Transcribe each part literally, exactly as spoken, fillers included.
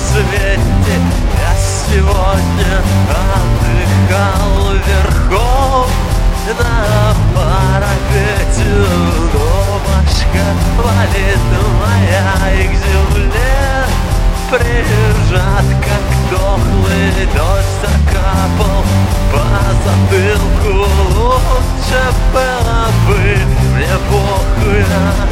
свете. Я сегодня отдыхал верхом на парапете, но башка валит моя и к земле прижат, как дохлый дождь закапал по затылку. Лучше было бы мне похуй.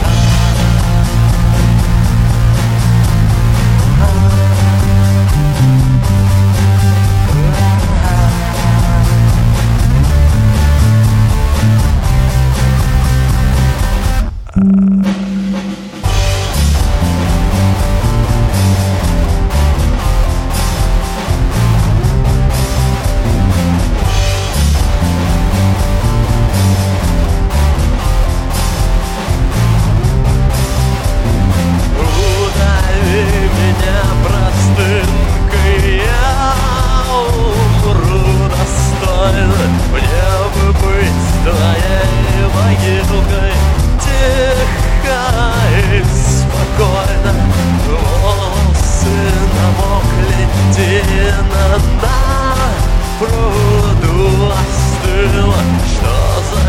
Пруду остыло, что за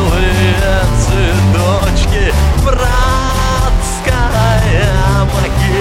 милые цветочки, братская могила.